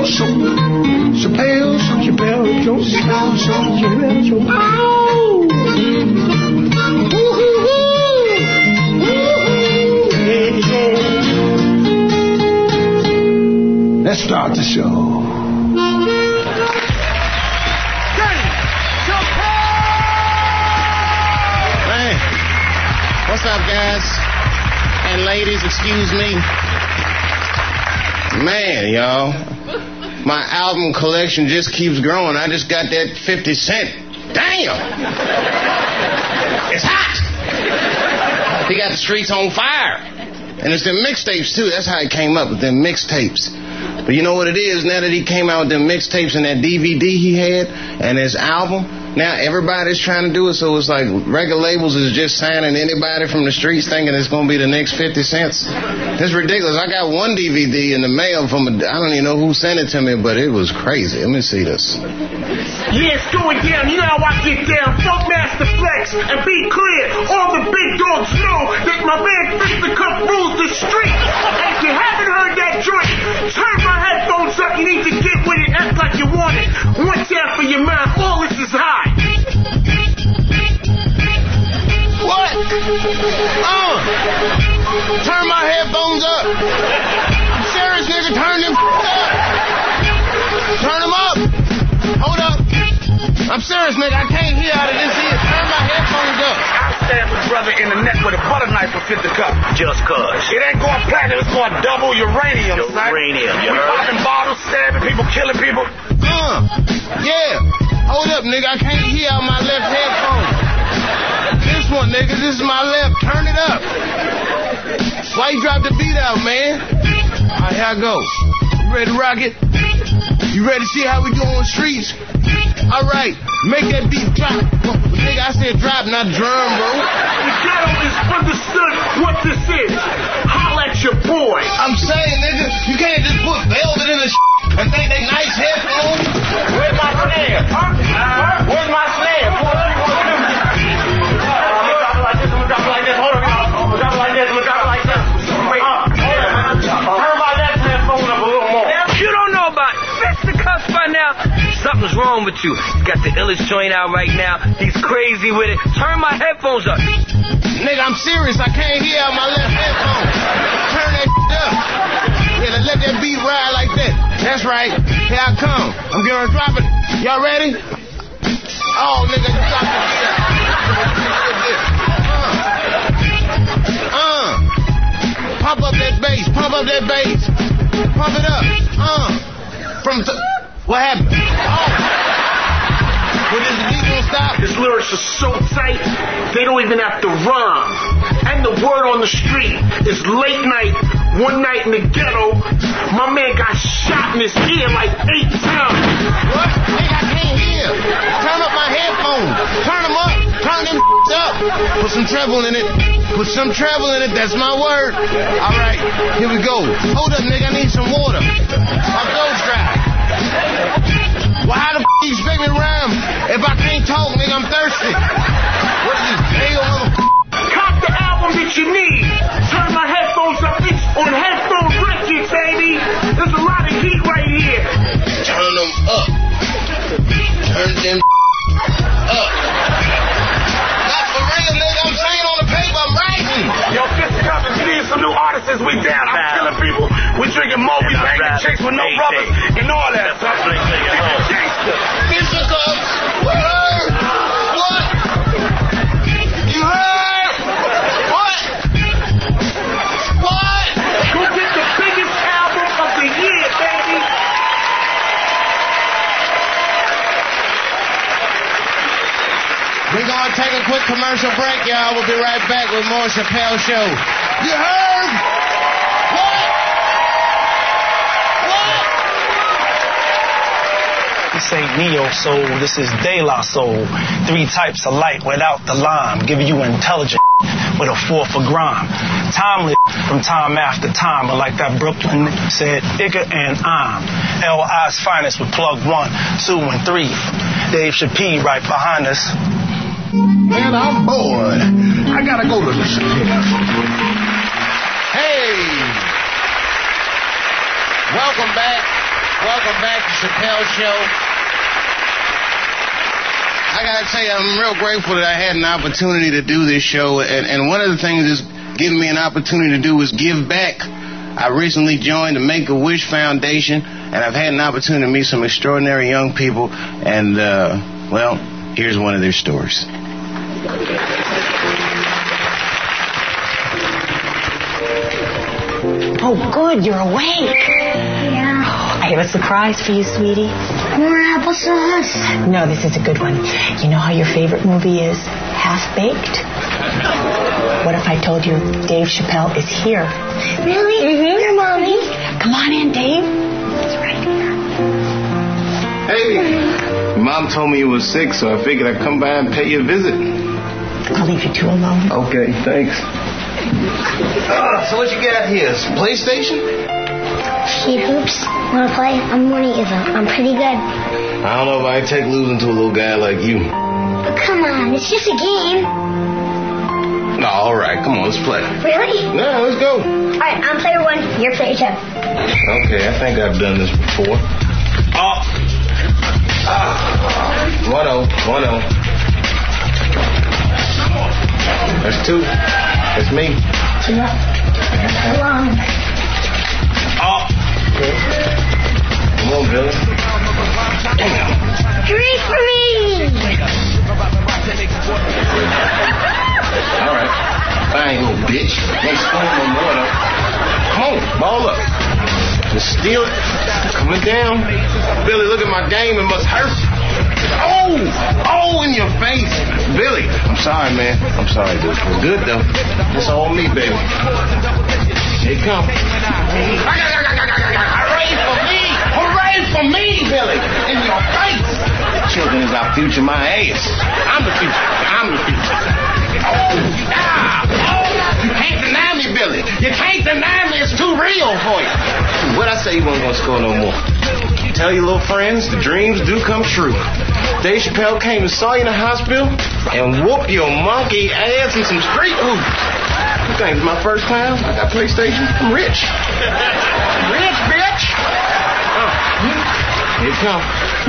Chappelle Show. Chappelle Show. Chappelle Show. Chappelle Show. Chappelle Show. Oh! Let's start the show. Man, what's up, guys and ladies? Excuse me. Man, y'all, my album collection just keeps growing. I just got that 50 Cent. Damn! It's hot! He got the streets on fire. And it's them mixtapes, too. That's how it came up, with them mixtapes. But you know what it is? Now that he came out with them mixtapes and that DVD he had and his album, now everybody's trying to do it, so it's like record labels is just signing anybody from the streets thinking it's going to be the next 50 cents. That's ridiculous. I got one DVD in the mail from I don't even know who sent it to me, but it was crazy. Let me see this. Yeah, it's going down. You know how I get down. Funkmaster Flex. And be clear, all the big dogs know that my man Mr. Cup rules the street. And if you haven't heard that joint, turn my headphones up. You need to get with it. Act like you want it. One tap for your mind. All this is high. What? Turn my headphones up. I'm serious, nigga. Turn them up. Turn them up. Hold up. I'm serious, nigga. I can't hear out of this here. Turn my headphones up. I stabbed a brother in the neck with a butter knife for 50 cup. Just cause. It ain't going platinum. It's going double uranium, son. Uranium, you We heard? popping bottles, stabbing people, killing people. Yeah. Hold up, nigga. I can't hear out my left headphone. This one, nigga. This is my left. Turn it up. Why you drop the beat out, man? All right, here I go. You ready to rock it? You ready to see how we do on the streets? All right. Make that beat drop. Nigga, I said drop, not drum, bro. The ghetto is understood what this is. Holla at your boy. I'm saying, nigga, you can't just put velvet in the and think they nice headphones. Where's my snare? Where's my snare? Look like this, look like this. Hold on, look like this, look like this. Wait, turn my left headphone up a little more. You don't know about Mr. Cups by now. Something's wrong with you. You got the illest joint out right now. He's crazy with it. Turn my headphones up. Nigga, I'm serious. I can't hear out my left headphone. Turn that up. Yeah, let that beat ride like that. That's right. Here I come. I'm gonna drop it. Y'all ready? Oh, nigga, you got the beat up. Pump up that bass. Pump up that bass. Pump it up. What happened? But is the beat gonna stop? His lyrics are so tight, they don't even have to rhyme. And the word on the street is late night, one night in the ghetto. My man got shot in his ear like 8 times. What? Nigga, I can't hear. Turn up my headphones. Turn them up. Turn them up. Put some treble in it. Put some treble in it. That's my word. All right, here we go. Hold up, nigga. I need some water. My throat's dry. Well, how the you expect me to rhyme if I can't talk, nigga? I'm thirsty. What is this, jail, motherfucker? Cop the album that you need. Turn my headphones up. It's on Headphone Records, baby. There's a lot of heat right here. Turn them up. Turn them up. Not for real, nigga. I'm saying on the paper, I'm writing. Yo, Fist Cup, if you need some new artists, we down. I'm killing people. We drinking more. We banging chicks with no rubbers and all that stuff. Fist Cup. Word. What? You heard? What? What? Go get the biggest album of the year, baby. We're going to take a quick commercial break, y'all. We'll be right back with more Chappelle Show. You heard? What? What? This ain't Neo Soul, this is De La Soul. 3 types of light without the lime, giving you intelligence with a 4 for grime. Timeless from time after time, but like that Brooklyn said, Igga and I'm. L.I.'s finest with plug 1, 2, and 3. Dave Chappelle right behind us. Man, I'm bored. I gotta go to the Chappelle. Hey! Welcome back. Welcome back to Chappelle Show. I gotta tell you, I'm real grateful that I had an opportunity to do this show, and one of the things that's given me an opportunity to do is give back. I recently joined the Make-A-Wish Foundation, and I've had an opportunity to meet some extraordinary young people, and, well, here's one of their stories. Oh, good, you're awake. Yeah. I have a surprise for you, sweetie. More applesauce. No, this is a good one. You know how your favorite movie is Half-Baked? What if I told you Dave Chappelle is here? Really? Mm-hmm. Where, Mommy? Come on in, Dave. It's right here. Hey, Mom told me you were sick, so I figured I'd come by and pay you a visit. I'll leave you two alone. Okay, thanks. So what you got here? PlayStation? Sheet hoops. Wanna play? I'm one of you, though. I'm pretty good. I don't know if I can take losing to a little guy like you. But come on, it's just a game. No, all right, come on, let's play. Really? No, let's go. All right, I'm player 1. You're player 2. Okay, I think I've done this before. 1-0. That's 2. That's me. Come on. Come on, Billy. Three for me. All right. Fine, little bitch. Ain't scoring no more, though. Come on, ball up. Just steal it. Coming down. Billy, look at my game. It must hurt. Oh, in your face. Billy, I'm sorry, man. I'm sorry, dude. It's good, though. It's all me, baby. Here it comes. Hooray for me, Billy. In your face. Children is our future, my ass. I'm the future. You can't deny me, Billy. You can't deny me. It's too real for you. What'd I say you weren't going to score no more? Tell your little friends the dreams do come true. Dave Chappelle came and saw you in the hospital and whoop your monkey ass in some street hoops. You think it's my first time? I got PlayStation. I'm rich. Rich, bitch. Here it comes.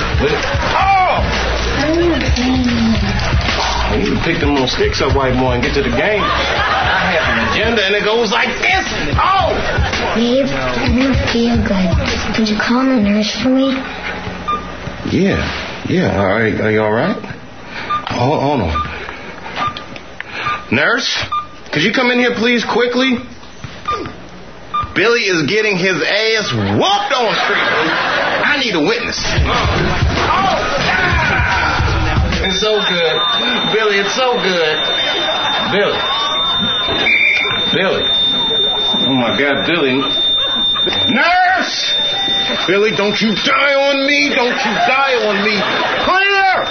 You need to pick them little sticks up, white boy, and get to the game. I have an agenda, and it goes like this. Dave, I don't feel good. Could you call the nurse for me? Yeah. All right. Are you all right? Hold on. Nurse, could you come in here, please, quickly? Billy is getting his ass whooped on the street. I need a witness. It's so good. Billy, it's so good. Billy. Oh, my God, Billy. Nurse! Billy, don't you die on me. Clear!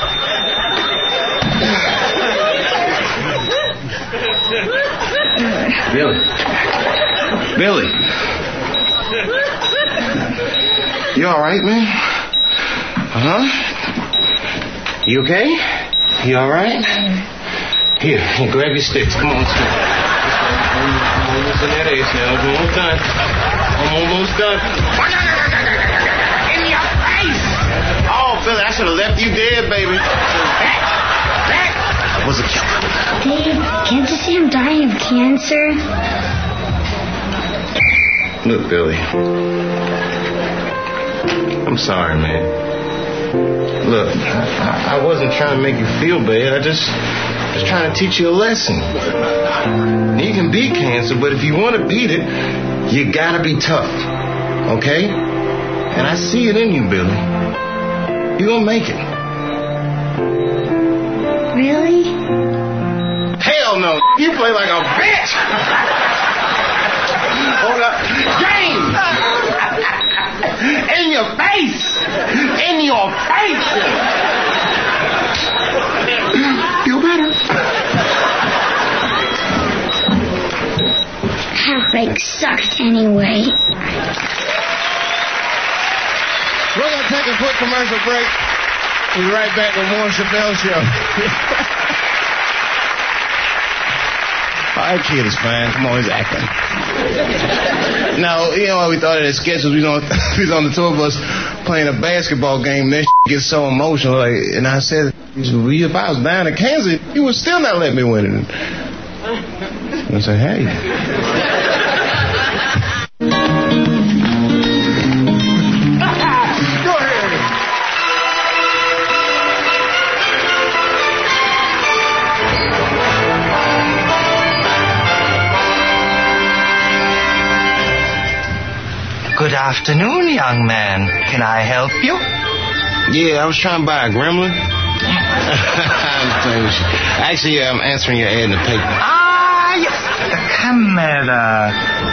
Billy. You all right, man? You okay? You all right? Here, grab your sticks. Come on, let's go. Almost in that ace now. One more time. I'm almost done. In your face! Oh, Billy, I should have left you dead, baby. That was a killer. Dave, can't you see I'm dying of cancer? Look, Billy. I'm sorry, man. Look, I wasn't trying to make you feel bad. I just trying to teach you a lesson. You can beat cancer, but if you want to beat it, you gotta be tough. Okay? And I see it in you, Billy. You're gonna make it. Really? Hell no. You play like a bitch. Hold up. Game! In your face! Feel better. Half-Baked sucked anyway. We're going to take a quick commercial break. We'll be right back with more Chappelle Show. That kid is fine. Come on, he's acting. Now, you know, we thought of that sketch was we was on the tour bus. playing a basketball game, that gets so emotional. Like, and I said, if I was down in Kansas, you would still not let me win it. I said, hey. Go ahead. Good afternoon, young man. Can I help you? Yeah, I was trying to buy a gremlin. Actually, I'm answering your ad in the paper. Ah, yes. The camera.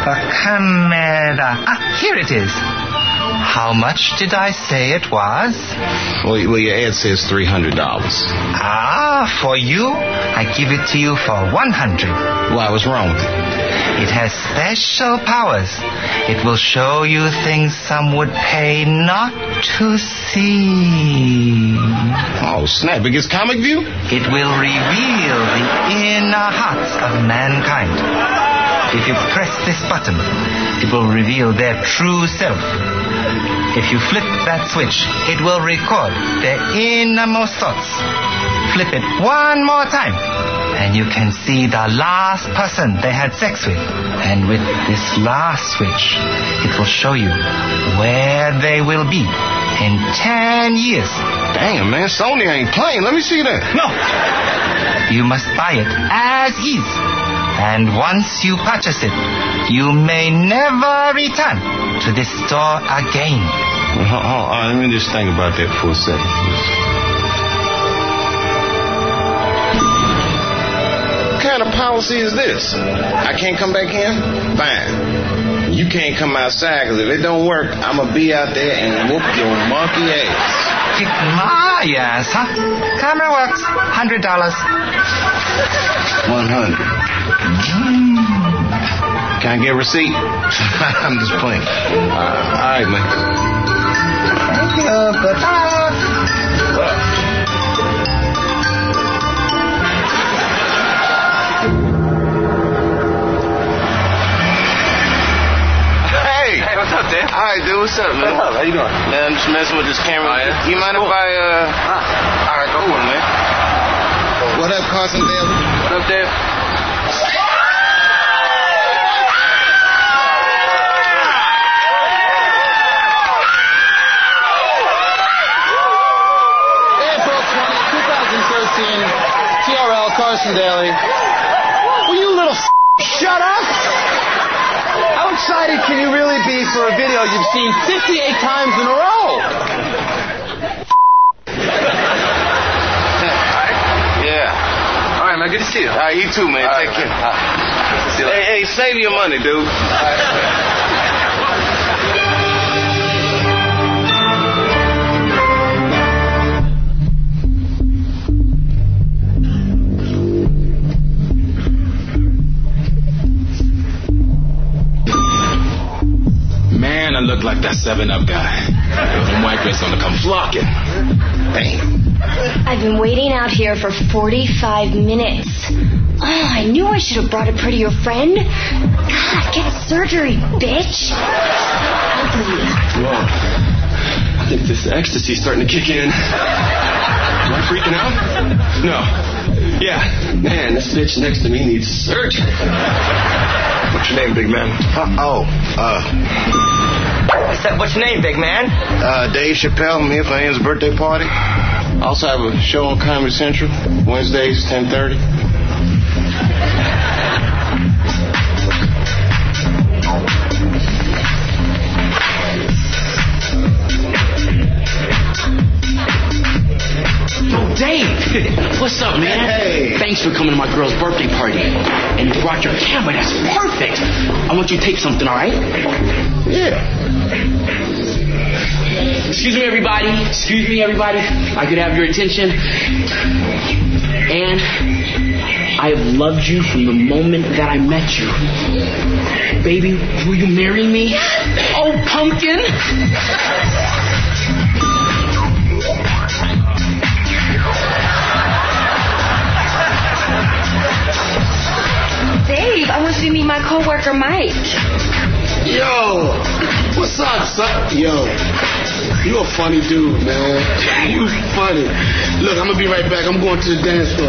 Here it is. How much did I say it was? Well, your ad says $300. Ah, for you, I give it to you for $100. Why, what's wrong with it? It has special powers. It will show you things some would pay not to see. Oh, snap. It gets comic view? It will reveal the inner hearts of mankind. If you press this button, it will reveal their true self. If you flip that switch, it will record their innermost thoughts. Flip it one more time, and you can see the last person they had sex with. And with this last switch, it will show you where they will be in 10 years. Damn, man, Sony ain't playing. Let me see that. No. You must buy it as is. And once you purchase it, you may never return to this store again. Let me just think about that for a second. What kind of policy is this? I can't come back in? Fine. You can't come outside, because if it don't work, I'm going to be out there and whoop your monkey ass. Kick my ass, huh? Camera works. $100. 100. Can I get a receipt? I'm just playing. All right, man. Thank you. Good luck. Hey, what's up, Dave? All right, dude. What's up, man? What's up? How you doing? Man, I'm just messing with this camera. Oh, yeah? You mind if I, All right, go on, man. What up, Carson Dale? What up, Dave? TRL, Carson Daly. Will you little shut up? How excited can you really be for a video you've seen 58 times in a row? Yeah. All right, man. Good to see you. All right, you too, man. Take care. See you later. Hey, save your money, dude. Man, I look like that 7-Up guy. Them white girls gonna come flocking. Damn. I've been waiting out here for 45 minutes. Oh, I knew I should have brought a prettier friend. God, get surgery, bitch. Ugly. Whoa. I think this ecstasy's starting to kick in. Am I freaking out? No. Yeah. Man, this bitch next to me needs surgery. What's your name, big man? What's your name, big man? Dave Chappelle. I'm here for Ann's birthday party. Also have a show on Comedy Central, Wednesdays, 10:30. Dave, what's up, man? Hey. Thanks for coming to my girl's birthday party. And you brought your camera. That's perfect. I want you to take something, all right? Yeah. Excuse me, everybody. Excuse me, everybody. I could have your attention. And I have loved you from the moment that I met you. Baby, will you marry me? Oh, pumpkin. Dave, I want you to meet my coworker, Mike. Yo. What's up, son? Yo. You a funny dude, man. You funny. Look, I'm gonna be right back. I'm going to the dance floor.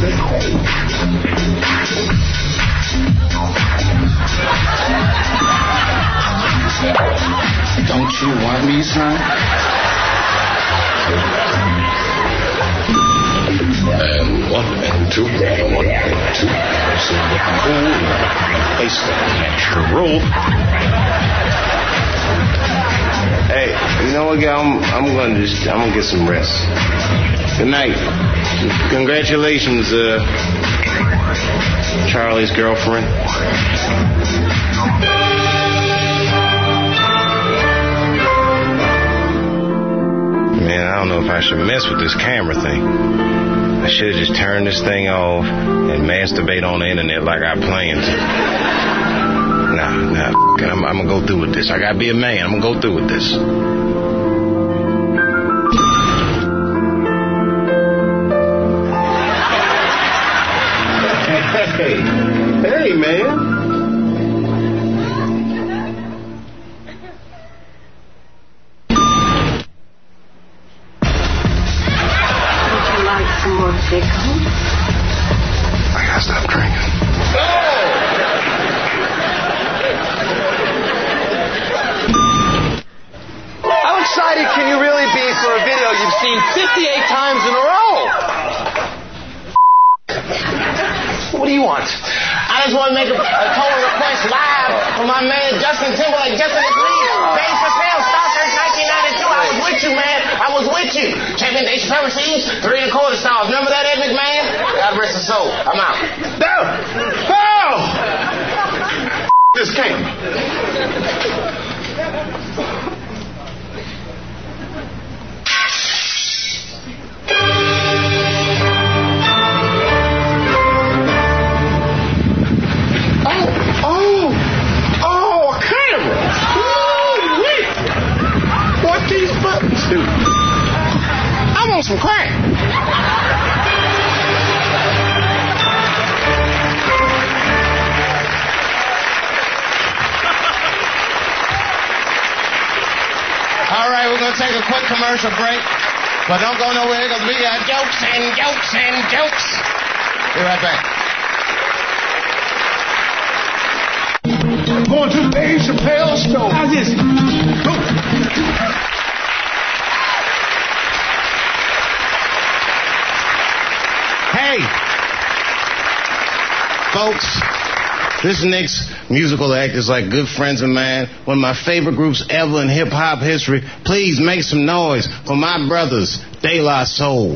Don't you want me, son? And 1 and 2, and 1 and 2. So looking cool. Place that natural roll. Hey, you know what, girl? I'm gonna get some rest. Good night. Congratulations, Charlie's girlfriend. Man, I don't know if I should mess with this camera thing. I should just turn this thing off and masturbate on the internet like I planned to. Nah, I'm gonna go through with this. I gotta be a man. I'm gonna go through with this. Hey, man. Some more pickle? I gotta stop drinking. How excited can you really be for a video you've seen 58 times in a row? What do you want? I just want to make a total request live for my man Justin Timberlake. Justin, please. Dave Chappelle, Star Search 1992. I was with you, man. I was with you. Champion Dave Chappelle receives 3 1/4 stars. Remember that, Ed McMahon? God rest his soul. I'm out. No! Oh! This camera. Oh, a camera. Ooh-wee. What these buttons do? I want some crack. All right, we're going to take a quick commercial break. But don't go nowhere because we got jokes and jokes and jokes. Be right back. Going to the Dave Chappelle show. How's this? Go. Hey, folks, this next musical act is like good friends of mine, one of my favorite groups ever in hip-hop history. Please make some noise for my brothers, De La Soul.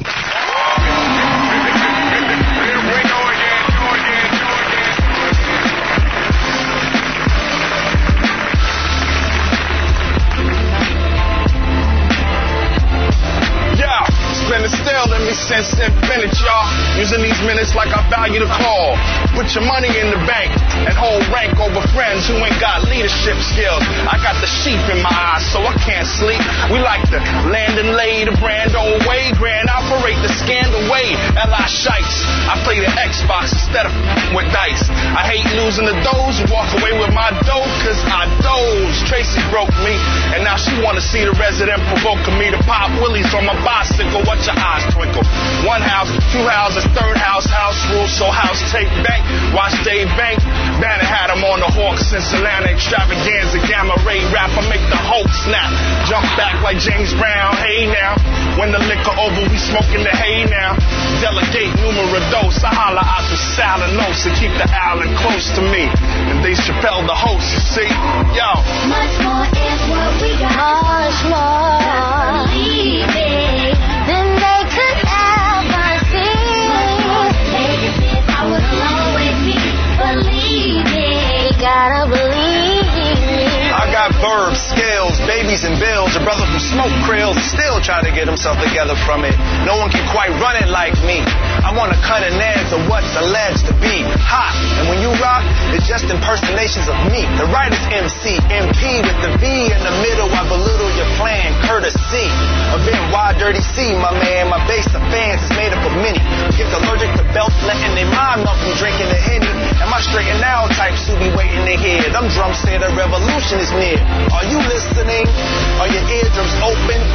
Since infinite, y'all. Using these minutes like I value the call. Put your money in the bank and hold rank over friends who ain't got leadership skills. I got the sheep in my eyes, so I can't sleep. We like to land and lay the brand old way. Grand operate the scandal way. L.I. Shites. I play the Xbox instead of with dice. I hate losing the doze. Walk away with my dough, cause I doze. Tracy broke me, and now she wanna see the resident provoking me to pop willies on my bicycle. Watch your eyes twinkle. 1 house, 2 houses, 3rd house, house rules, so house take bank. Watch Dave Bank. Banner had him on the Hawks, Cincinnati extravaganza, gamma ray rapper, make the Hulk snap. Jump back like James Brown, hey now. When the liquor over, we smoking the hay now. Delegate numero dos, I holla out the Salanos and keep the island close to me. And Dave Chappelle the host, you see? Yo. Much more is what we got. Much more. Believe it. Than they could ever see. Legacy power always be. Believe it. You gotta believe it. I got verbs, scales, babies and bills. A brother from Smoke Krills still trying to get himself together from it. No one can quite run it like me. I want to cut an edge of what's alleged to be hot. And when you rock, it's just impersonations of me. The right is MC, MP with the V in the middle. I belittle your plan, courtesy. Event Y Dirty C, my man. My base of fans is made up of many. Kids allergic to belts, letting their mind melt from drinking the Henny. And my straight and now types who be waiting to hear. Them drums say the revolution is near. Are you listening? Are your eardrums open?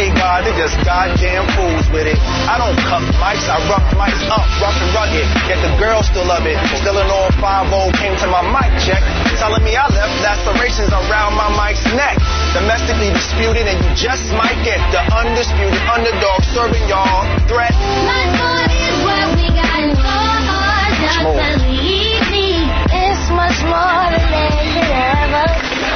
pray God, they just goddamn fools with it. I don't cuff mics, I rough mics up, rough and rugged. Yet the girls still love it. Still an all 5-0 came to my mic check, telling me I left lacerations around my mic's neck. Domestically disputed, and you just might get the undisputed underdog serving y'all threat. Much more is what we got more. Just believe me, it's much more than they could ever.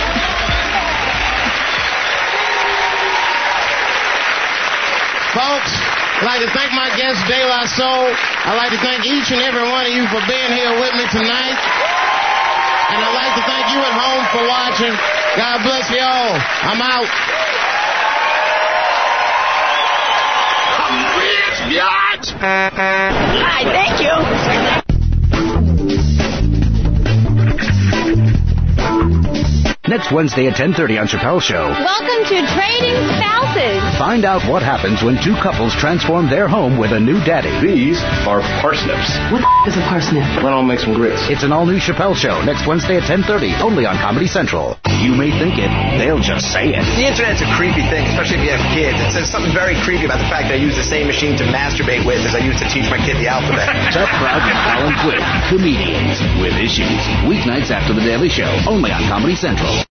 Folks, I'd like to thank my guest, De La Soul. I'd like to thank each and every one of you for being here with me tonight. And I'd like to thank you at home for watching. God bless you all. I'm out. Hi, thank you. Next Wednesday at 10:30 on Chappelle's Show. Welcome to Trading Spouses. Find out what happens when two couples transform their home with a new daddy. These are parsnips. What is a parsnip? Why don't make some grits? It's an all-new Chappelle Show next Wednesday at 10:30, only on Comedy Central. You may think it, they'll just say it. The internet's a creepy thing, especially if you have kids. There's something very creepy about the fact that I use the same machine to masturbate with as I used to teach my kid the alphabet. Tough Crowd with Alan Quinn, comedians with issues. Weeknights after The Daily Show, only on Comedy Central.